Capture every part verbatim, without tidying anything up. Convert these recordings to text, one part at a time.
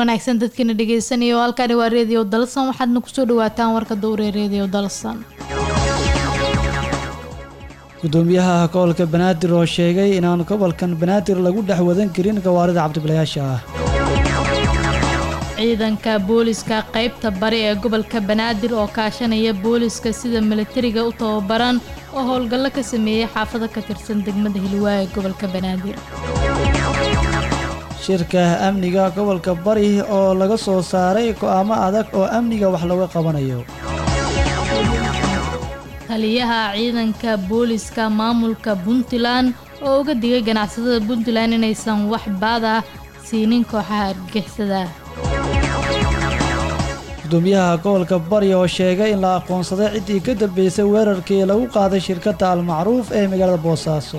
wanaagsan dadkina dhageysanaya halkani waa radio dalsan waxaadna ku soo dhawaataan warka dowre radio dalsan gudoomiyaha gobolka Banaadir oo sheegay inaan gobolkan Banaadir lagu dhaxwadan karin gawaarida cabdibilayaasha ah ciidanka booliska qaybta bari ee gobolka Banaadir oo kaashanaya booliska sida militariga u tababaran oo howlgallo ka sameeyay xaafada ka tirsan degmada Hilwaa ee gobolka Banaadir shirka amniga gobolka bari oo laga soo saaray go'aamo adag oo amniga wax laga qabanayo taliyaha ciidanka booliska maamulka Puntland oo uga digay ganacsatada Puntland inaysan wax baada siinin kooxaha argagixisada gudoomiyaha gobolka bari oo sheegay in la aqoonsaday cidii ka dambeysay weerarkii lagu qaaday shirkadda Al-Macruuf ee magaalada Boosaaso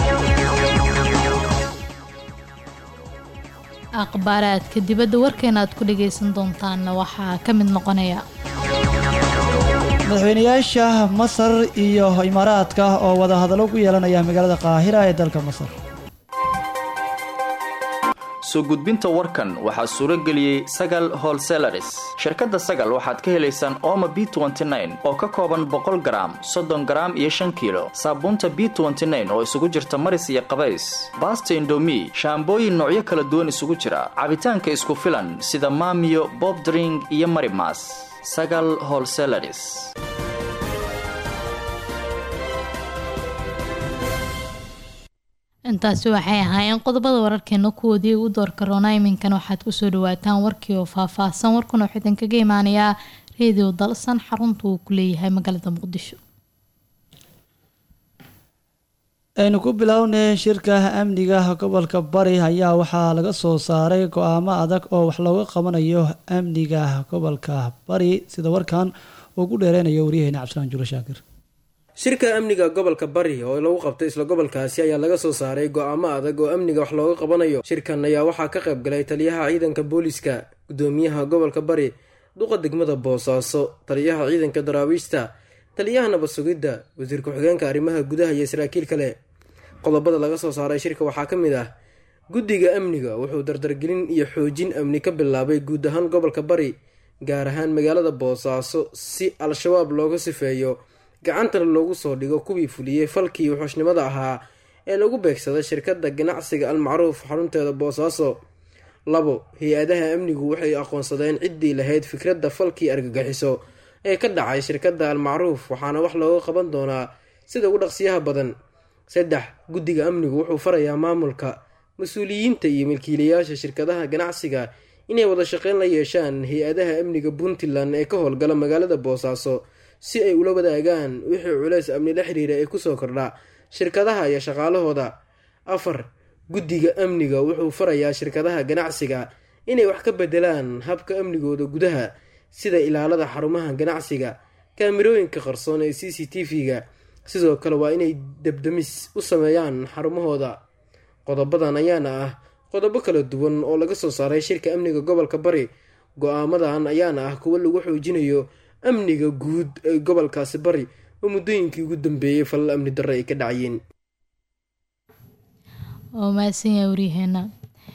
akhbaaraadka dibadda warkeena aad ku dhageysan doontaan waxaa ka mid noqonaya madaxweynayaasha Masar iyo Imaaraadka oo wada hadallo ku yeelanaya magaalada Qaahira ee dalka Masar soo gudbinta warkan waxaa suuro geliyay Sagal Wholesalers shirkadda Sagal waxaad ka helaysaan Omo B twenty nine oo ka kooban boqol garaam soddon garaam iyo shan kiilo saabuunta B twenty nine oo isugu jirta maris iyo qabays basta Indomie shaambooyin noocyo kala duwan isugu jira cabitaanka isku filan sida Maamiyo Bob Drink iyo Marimas Sagal Wholesalers intaasi waxay ahaayeen qodobada wararkeena kuwoodii ugu door corona iminkan waxaad ku soo dhawaataan warkii oo faahfaahsan warkuna wuxuu idin kaga imaanayaa radio dalsan xarunta uu ku leeyahay magaalada Muqdisho aynu ku bilownay shirka amniga gobolka bari ayaa waxaa laga soo saaray go'aamo adag oo wax looga qabanayo amniga gobolka bari sida warkan uu ku dheereynayo wariyahayna Cabdisalaam Juule Shaakir shirka amniga gobolka bari oo lagu qabtay isla gobolkaasi ayaa laga soo saaray go'aamo adag oo amniga wax looga qabanayo shirkan ayaa waxaa ka qayb galay taliyaha ciidanka booliska gudoomiyaha gobolka bari duqa degmada Boosaaso taliyaha ciidanka daraawiishta taliyaha nabad sugidda wasiir ku-xigeenka arrimaha gudaha iyo saraakiil kale qodobada laga soo saaray shirka waxaa ka mid ah guddiga amniga wuxuu dardargelin iyo xoojin amni ka bilaabay guud ahaan gobolka bari gaar ahaan magaalada Boosaaso si al-shabaab looga sifeeyo gacantana loogu soo dhigo kuwii fuliyey falkii wuxuushnimada ahaa ee lagu beegsaday shirkadda ganacsiga Al-Macruuf xarunteeda Boosaaso labo hay-adaha amnigu waxay aqoonsadeen ciddii lahayd fikradda falkii argagixiso ee ka dhacay shirkadda Al-Macruuf waxaana wax looga qaban doonaa sida ugu dhaqsiyaha badan saddex guddiga amnigu wuxuu farayaa maamulka mas-uuliyiinta iyo milkiilayaasha shirkadaha ganacsiga inay wada shaqeyn la yeeshaan hay-adaha amniga Puntland ee ka howlgala magaalada Boosaaso si ay ula wadaagaan wixii culays amni la xiriira ee kusoo kordha shirkadaha iyo shaqaalahooda afar guddiga amniga wuxuu farayaa shirkadaha ganacsiga inay wax ka bedelaan habka amnigooda gudaha sida ilaalada xarumaha ganacsiga kaamirooyinka qarsoon ee C C T V-ga sidoo kale waa inay dabdamis u sameeyaan xarumahooda qodobadan ayaana ah qodobo kala duwan oo laga soo saaray shirka amniga gobolka bari go'aamadan ayaana ah kuwo lagu xoojinayo amniga guud ee gobolkaasi bari oo muddooyinkii ugu dambeeyay falal amni darro ay ka dhacayeen oo maasan yaa wariyaheena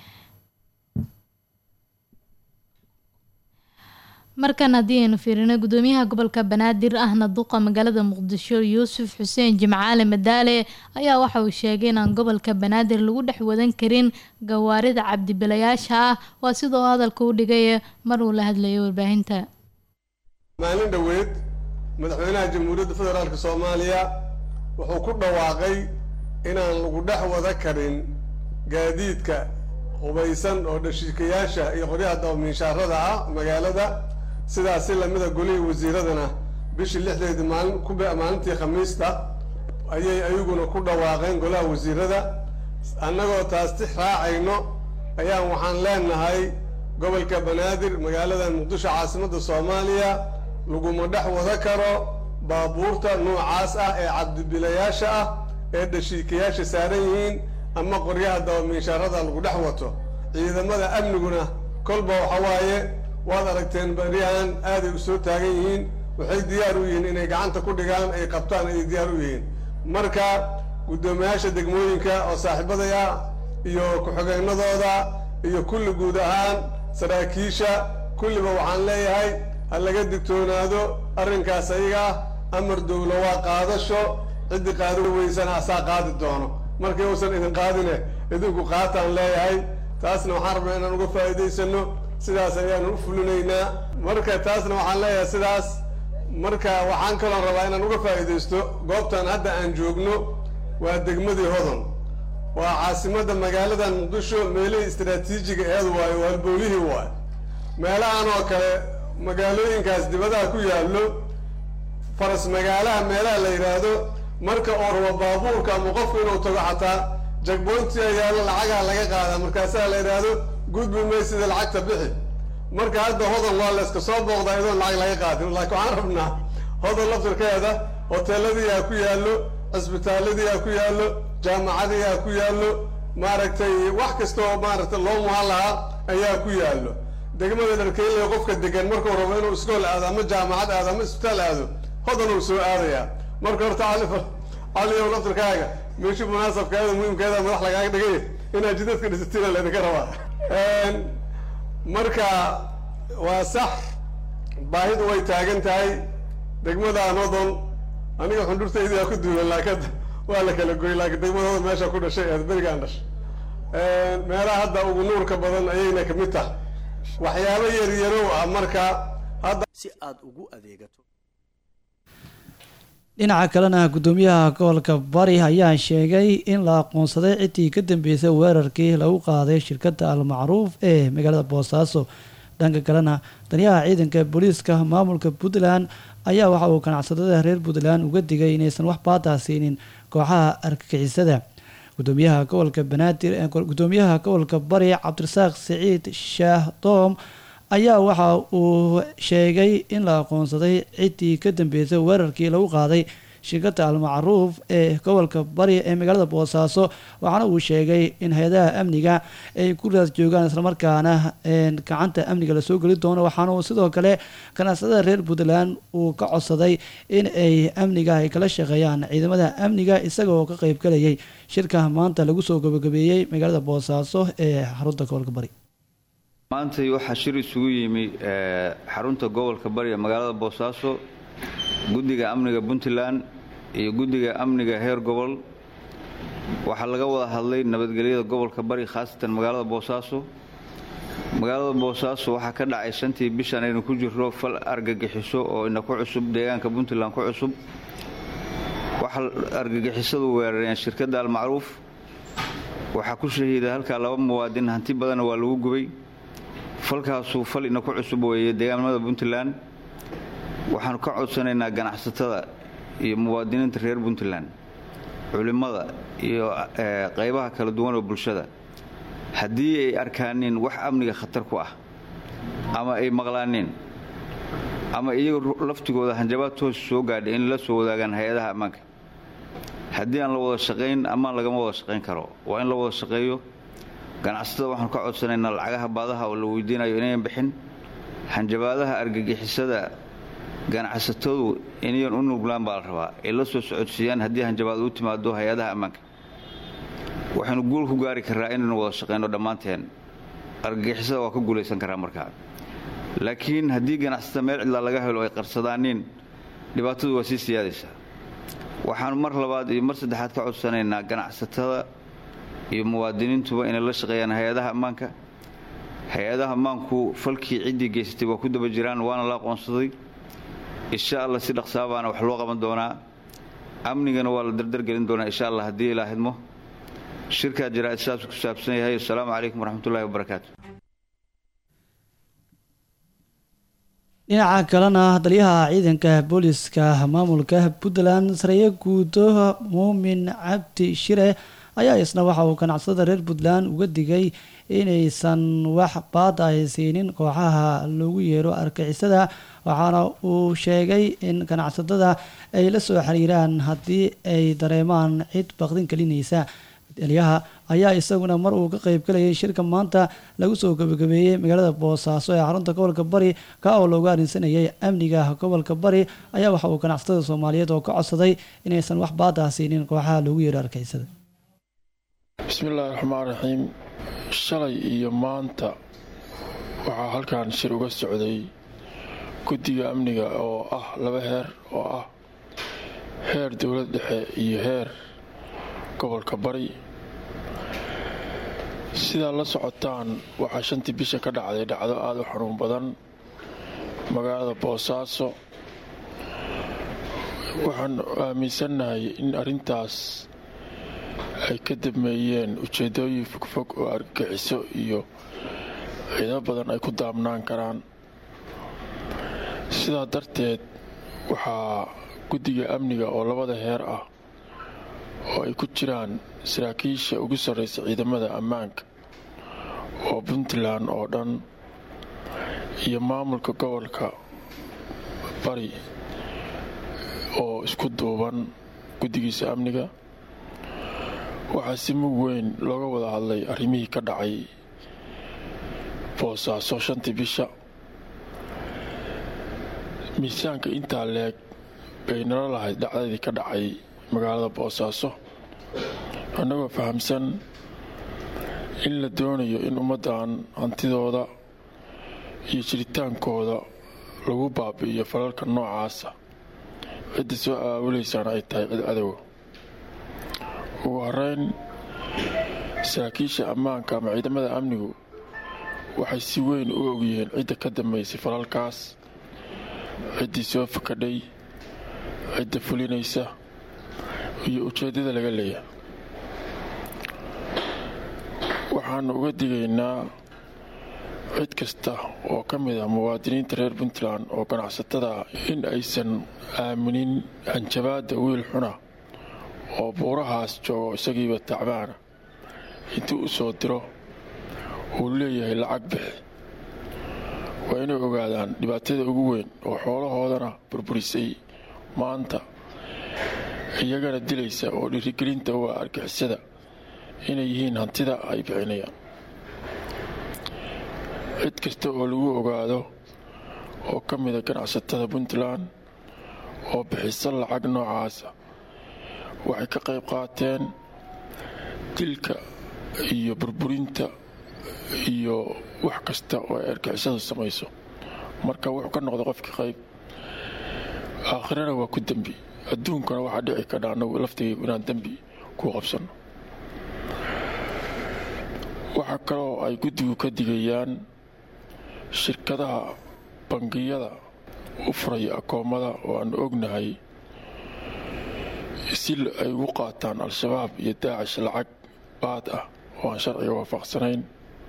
markan haddii aynu fiirino gudoomiyaha gobolka Banaadir ahna duqa magaalada Muqdisho Yuusuf Xuseen Jimcaale Madaale ayaa waxa uu sheegay in gobolka Banaadir lagu dhex wadan karin gawaarida cabdibilayaasha ah waa sidoo hadalka u dhigay mar uu la hadlayo warbaahinta maalin dhaweed madaxweynaha jamhuuriyadda federaalka Soomaaliya wuxuu ku dhawaaqay inaan lagu dhex wada karin gaadiidka hubaysan oo dhashiikayaasha iyo qoryaha dawmiishaarada ah magaalada sidaas lamida golihii wasiiradana bishii lixdeedii maalin ku maalintii khamiista ayay ayaguna ku dhawaaqeen golaha wasiirada annagoo taas tix raacayno ayaan waxaan leenahay gobolka Banaadir magaalada Muqdisho caasimadda Soomaaliya laguma dhex wada karo baabuurta noocaas ah ee cabdibilayaasha ah ee dhashiikayaasha saaran yihiin ama qoryaha dawmiishaarada lagu dhex wato ciidamada amniguna kolba waxa waaye waad aragteen bariyahan aaday u soo taagan yihiin waxay diyaar u yihiin inay gacanta ku dhigaan ay qabtaan ay diyaar u yihiin marka gudoomiyaasha degmooyinka oo saaxiibadaya iyo ku-xigeenadooda iyo kulli guud ahaan saraakiisha kulliba waxaan leeyahay ha laga digtoonaado arrinkaas ayaga amar dowlo waa qaadasho ciddii qaadi weysana asaa qaadi doono markii uusan idin qaadine idinku qaataan leeyahay taasna waxaan rabnaa inaan uga faa'iidaysano sidaas ayaanu u fulinaynaa marka taasna waxaan leeyahay sidaas marka waxaan kaloo rabaa inaan uga faa'iidaysto goobtan hadda aan joogno waa degmadii hodon waa caasimadda magaaladan muqdisho meelihii istaraatiijiga eed waayo waa halbowlihii waayo meelahan oo kale magaalooyinkaas dibadaha ku yaallo faras magaalaha meelaha la yidhaahdo marka oo rabo baabuurka ama qofku inuu tago xataa jagboonti ayaalo lacagaa laga qaadaa markaasaa la yidhaahdo gudbi maysida lacagta bixi marka hadda hodon waa la iska soo booqdaa iyadoon lacag laga qaadin laakiin waxaan rabnaa hodon laftirkeeda hoteeladiiaa ku yaallo cisbitaalladiiaa ku yaallo jaamacadiiaa ku yaallo maaragtay wax kasta oo maaragtay loo muhan lahaa ayaa ku yaallo degmada dharkeyle qofka degan markuu rabo inuu iskool aado ama jaamacad aado ama isbitaal aado hodan uu soo aadayaa marka horta cali caliyow laftirkaaga meeshii munaasabkeeda muhiimkeeda madax lagaaga dhigay inaad jidadka dhisatiina laydinka rabaa marka waa sax baahidu way taagan tahay degmadaan hodon aniga xundhurtaydiaa ku duulan laakiin waa la kala goy laakiin degmada hodon meesha ku dhashay eed berigaan dhashay meelaha hadda ugu nuurka badan ayayna kamid tahay waxyaabo yaryarow ah marka hadda si aad ugu adeegato dhinaca kalena gudoomiyaha gobolka bari ayaa sheegay in la aqoonsaday ciddii ka dambeysay weerarkii lagu qaaday shirkadda almacruuf ee magaalada boosaaso dhanka kalena taliyaha ciidanka booliiska maamulka puntland ayaa waxa uu ganacsatada reer puntland uga digay inaysan wax baataa siinin kooxaha argagixisada gudoomiyaha gobolka banaadir gudoomiyaha gobolka bari cabdirasaaq siciid shaah doom ayaa waxa uu sheegay in la aqoonsaday ciddii ka dambeysay weerarkii lagu qaaday shirkadda almacruuf ee gobolka bari ee magaalada boosaaso waxaana uu sheegay in hay-adaha amniga ay ku raas joogaan islamarkaana gacanta amniga lasoo geli doono waxaana uu sidoo kale ganacsatada reer puntland uu ka codsaday in ay amniga ay kala shaqeeyaan ciidamada amniga isagoo ka qeyb galayay shirka maanta lagu soo gabagabeeyey magaalada boosaaso ee xarunta gobolka bari maanta waxaa shir isugu yimi xarunta gobolka bari ee magaalada boosaaso guddiga amniga puntland iyo guddiga amniga heer gobol waxaa laga wada hadlay nabadgelyada gobolka bari khaasatan magaalada boosaaso magaalada boosaaso waxaa ka dhacay shantii bishan aynu ku jirro fal argagixiso oo ina ku cusub deegaanka puntland ku cusub waxaa argagixisadu weerareen shirkadda almacruuf waxaa ku shahiiday halkaa laba muwaadin hanti badanna waa lagu gubay falkaasuu fal ina ku cusub weeye deegaanimada puntland waxaanu ka codsanaynaa ganacsatada iyo muwaadiniinta reer puntland culimmada iyo qaybaha kala duwan oo bulshada haddii ay arkaanin wax amniga khatar ku ah ama ay maqlaaniin ama iyaga laftigooda hanjabaad toos soo gaadhay in la soo wadaagaan hay-adaha ammaanka haddii aan la wada shaqayn ammaan lagama wada shaqayn karo waa in la wada shaqeeyo ganacsatada waxaanu ka codsanaynaa lacagaha baadaha oo la weydiinayo inayan bixin hanjabaadaha argagixisada ganacsatadu inayan u nuglaan baa la rabaa ay la soo socodsiiyaan haddii hanjabaad u timaado hay-adaha ammaanka waxaynu guul ku gaari karraa inaynu wada shaqayno dhammaanteen argagixisada waa ka guulaysan karaa markaa laakiin haddii ganacsatada meel cidlaa laga helo ay qarsadaaniin dhibaatadu waa sii siyaadaysaa waxaanu mar labaad iyo mar saddexaad ka codsanaynaa ganacsatada iyo muwaadiniintuba inay la shaqeeyaan hay-adaha ammaanka hay-adaha ammaanku falkii ciddii geysatay waa ku daba jiraan waana la aqoonsaday insha allah si dhaqsaabaana wax loo qaban doonaa amnigana waa la dardargelin doonaa insha allah haddii ilaa hidmo shirkaa jaraa'id saas ku saabsan yahay assalaamu calaykum waraxmatullahi wabarakaatu dhinaca kalena taliyaha ciidanka booliiska maamulka puntland sareeye guudo muumin cabdi shire ayaa isna waxa uu ganacsatada reer puntland uga digay inaysan wax baad ay siinin kooxaha loogu yeero argixisada waxaana uu sheegay in ganacsatada ay la soo xiriiraan haddii ay dareemaan cid baqdin gelinaysa taliyaha ayaa isaguna mar uu ka qeyb galayay shirka maanta lagu soo gabagabeeyey magaalada boosaaso ee xarunta gobolka bari ka oo loogu arrinsanayay amniga gobolka bari ayaa waxa uu ganacsatada soomaaliyeed oo ka codsaday inaysan wax baad ah siinin kooxaha loogu yeero argixisada bismillaahi raxmaan raxiim shalay iyo maanta waxaa halkan shir uga socday guddiga amniga oo ah laba heer oo ah heer dowlad dhexe iyo heer gobolka bari. sidaa la socotaan waxaa shantii bisha ka dhacday dhacdo aada u xanuun badan magaalada boosaaso. waxaan aaminsannahay in arrintaas ay ka dameeyeen ujeeddooyin fogfog oo argagixiso iyo ciido badan ay ku daabnaan karaan. sidaa darteed waxaa guddiga amniga oo labada heer ah oo ay ku jiraan saraakiisha ugu sarraysa ciidamada ammaanka oo puntland oo dhan iyo maamulka gobolka bari oo isku duuban guddigiisa amniga waxaa si mug weyn looga wada hadlay arrimihii ka dhacay boosaaso shantii bisha. miisaanka intaa leeg bay nala lahayd dhacdadii ka dhacay magaalada boosaaso, annagoo fahamsan in la doonayo in ummaddan hantidooda iyo jiritaankooda lagu baabi'iyo falalka noocaasa. cidda soo aawulaysaana ay tahay cid adow. ugu horeyn saraakiisha ammaanka ama ciidamada amnigu waxay si weyn u ogyihiin cidda ka dambaysay falalkaas, ciddii soo fakadhay, cidda fulinaysa iyo ujeeddada laga leeyahay. waxaannu uga digaynaa cid kasta oo ka mid ah muwaadiniinta reer puntland oo ganacsatada ah in aysan aaminin hanjabaadda wiil xuna oo buurahaas joogo isagiiba tacbaana intuu u soo diro uu leeyahay lacag bixi. waa inay ogaadaan dhibaatada ugu weyn oo xoolahoodana burburisay maanta iyagana dilaysa oo dhiirigelinta waa argixisada inay yihiin hantida ay bixinayaan. cid kasta oo lagu ogaado oo ka mida ganacsatada puntland oo bixisa lacag noocaasa waxay ka qayb qaateen dilka iyo burburinta iyo wax kasta oo ay argixisadu samayso. marka wuxuu ka noqda qofkii qayb, aakhirana waa ku dembi, adduunkana waxaa dhici kadha annagu laftigaygu inaan dembi ku qabsanno. waxaa kaloo ay guddigu ka digayaan shirkadaha bangiyada u furaya akoommada oo aan ognahay si ay ugu qaataan al-shabaab iyo daacish lacag baad ah oo aan sharciga waafaqsanayn.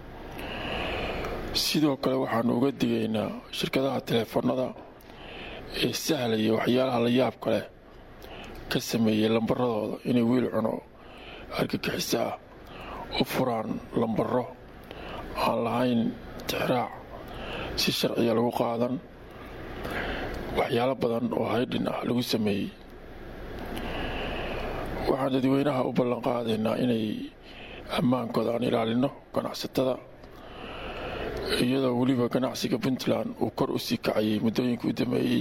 sidoo kale waxaannu uga digaynaa shirkadaha teleefanada ee sahlaya waxyaalaha la yaabka leh ka sameeyey lambaradooda inay wiil cuno argagixiso ah u furaan lambaro aan lahayn tixraac si sharciga lagu qaadan, waxyaalo badan oo haydhin ah lagu sameeyey. waxaan dadweynaha u ballanqaadaynaa inay ammaankooda aan ilaalinno ganacsatada, iyadoo weliba ganacsiga puntland uu kor u sii kacayay muddooyinkii u dameeyey.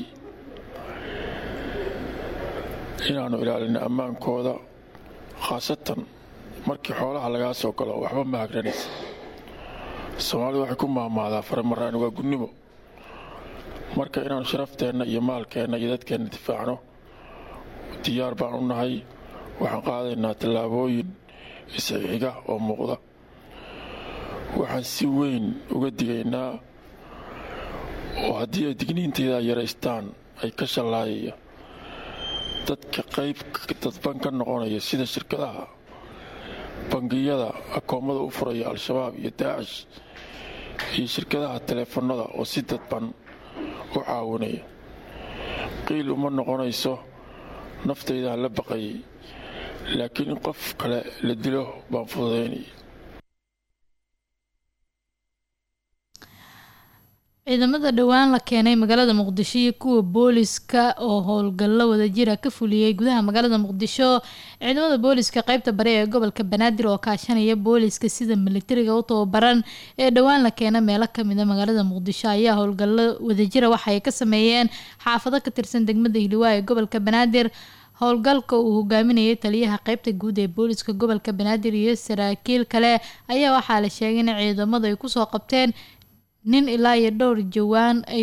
inaannu ilaalinno ammaankooda, khaasatan markii xoolaha lagaa soo galo waxba ma hagranaysa. soomaalidu waxay ku maamaadaa faramaraan waa gunnimo. marka inaannu sharafteenna iyo maalkeenna iyo dadkeenna difaacno diyaar baan u nahay. waxaan qaadaynaa tallaabooyin isxixiga oo muuqda. waxaan si weyn uga digaynaa oo haddii ay digniintayda yaraystaan ay ka shallaayaya dadka qayb dadban ka noqonaya sida shirkadaha bangiyada akoommada u furaya al-shabaab iyo daacish iyo shirkadaha teleefanada oo si dadban u caawinaya. qiil uma noqonayso naftaydaan la baqayay, laakiin in qof kale la dilo baan fududaynaya. ciidamada dhowaan la keenay magaalada muqdisho iyo kuwa booliska oo howlgallo wadajira ka fuliyey gudaha magaalada muqdisho. ciidamada booliska qeybta bari ee gobolka banaadir oo kaashanaya booliska sida militariga u tababaran ee dhowaan la keena meelo kamida magaalada muqdisho ayaa howlgallo wadajira waxaay ka sameeyeen xaafado ka tirsan degmada Hiilwaa ee gobolka banaadir. howlgalka uu hogaaminayay taliyaha qeybta guud ee booliska gobolka banaadir iyo saraakiil kale ayaa waxaa la sheegay in ciidamadu ay kusoo qabteen nin ilaa iyo dhowr jawaan ay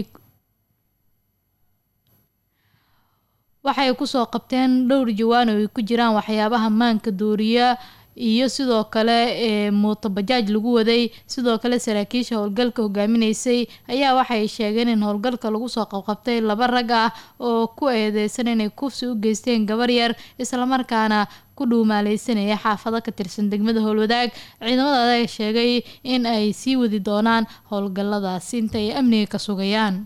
waxay kusoo qabteen dhowr jawaan oo ay ku jiraan waxyaabaha maanka dooriya iyo sidoo kale ee mooto bajaaj lagu waday. sidoo kale saraakiisha howlgalka hogaaminaysay ayaa waxay sheegeen in howlgalka lagu soo qabqabtay laba rag ah oo ku eedeysan inay kufsi u geysteen gabar yar islamarkaana ku dhuumaaleysanaya xaafado ka tirsan degmada Howlwadaag. ciidamada ayaa sheegay in ay sii wadi doonaan howlgalladaasi inta ay amniga ka sugayaan.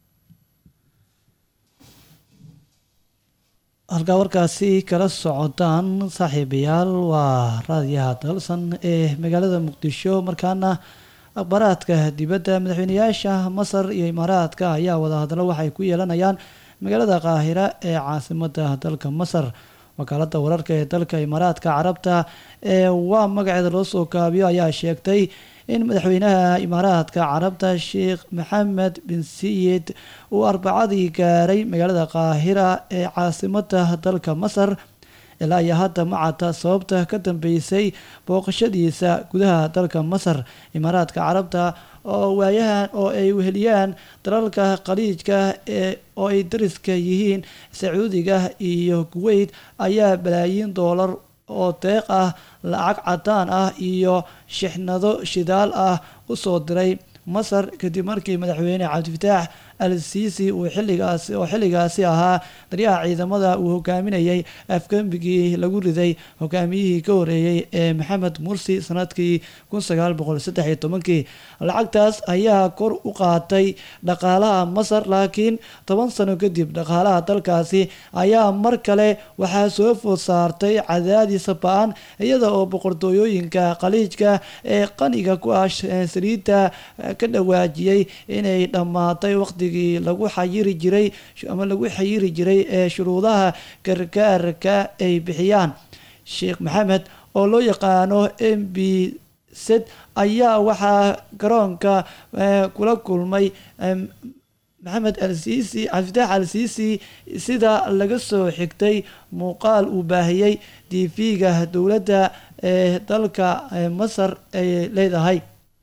halkaa warkaasi kala socotaan saaxiibayaal waa raadiyaha dalsan ee magaalada muqdisho. markaana akhbaaraadka dibadda, madaxweynayaasha masar iyo imaaraadka ayaa wadahadallo waxay ku yeelanayaan magaalada qaahira ee caasimadda dalka masar. wakaaladda wararka ee dalka imaaraadka carabta ee waa magaceeda loo soo kaabiyo ayaa sheegtay in madaxweynaha imaaraadka carabta sheekh maxamed bin sayid uu arbacadii gaaray magaalada qaahira ee caasimadda dalka masar. ilaa iyo hadda ma cadda sababta ka dambeysay booqashadiisa gudaha dalka masar. imaaraadka carabta oo waayahan oo ay weheliyaan dalalka khaliijka ee oo ay dariska yihiin sacuudiga iyo kuwait ayaa balaayiin doolar oo deeq ah, lacag cadaan ah iyo shixnado shidaal ah u soo diray masar kadib markii madaxweyne cabdifataax al-siisi uu xilligaasi oo xilligaasi ahaa daryaha ciidamada uu hogaaminayay afgambigii lagu riday hogaamiyihii ka horeeyey ee maxamed mursi sanadkii kun sagaal boqol saddex iyo tobankii. lacagtaas ayaa kor u qaatay dhaqaalaha masar, laakiin toban sano kadib dhaqaalaha dalkaasi ayaa mar kale waxaa soo food saartay cadaadis ba-an iyada oo boqortooyooyinka khaliijka ee qaniga ku ah saliidda ka dhawaajiyey inay dhammaatay waqti lagu xayiri jiray ama lagu xayiri jiray ee shuruudaha gargaarka ay bixiyaan. sheekh maxamed oo loo yaqaano m b z ayaa waxaa garoonka kula kulmay maxamed al-siisi cabdifitaax al-siisi sida laga soo xigtay muuqaal uu baahiyey t v-ga dowladda ee dalka masar ay leedahay.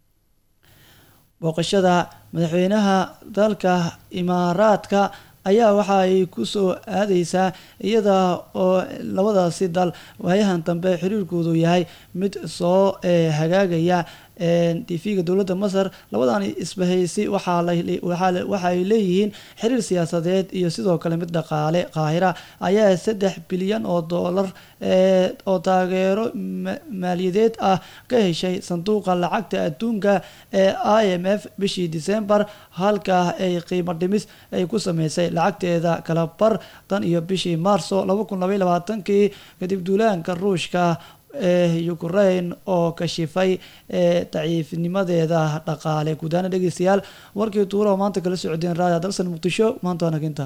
booqashada madaxweynaha dalka imaaraadka ayaa waxa ay ku soo aadeysaa iyada oo labadaasi dal waayahan dambe xiriirkoodu yahay mid soo hagaagaya. t v-ga dowladda masar labadan isbahaysi waxaay leeyihiin xiriir siyaasadeed iyo sidoo kale mid dhaqaale. qaahira ayaa saddex bilyan oo doolar oo taageero maaliyadeed ah ka heshay sanduuqa lacagta adduunka ee i m f bishii disembar, halka ay qiimo dhimis ay ku sameysay lacagteeda kala bar tan iyo bishii maarso laba kun labaiyo labaatankii kadib duulaanka ruushka ee Ukraine oo kashifay ee daciifnimadeeda dhaqaale. gudaana dhegeystayaal warkii tuuro oo maanta kala socdeen raadiyo dalsan muqdisho maanta waa naginta.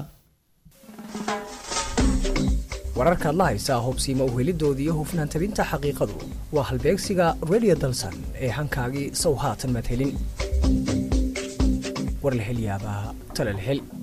wararka la haysa hubsiima u helidoodii iyo hufnaan tabinta xaqiiqadu waa halbeegsiga radio dalsan ee hankaagii sow haatan mad helin. war la hel yaabaa tala la hel.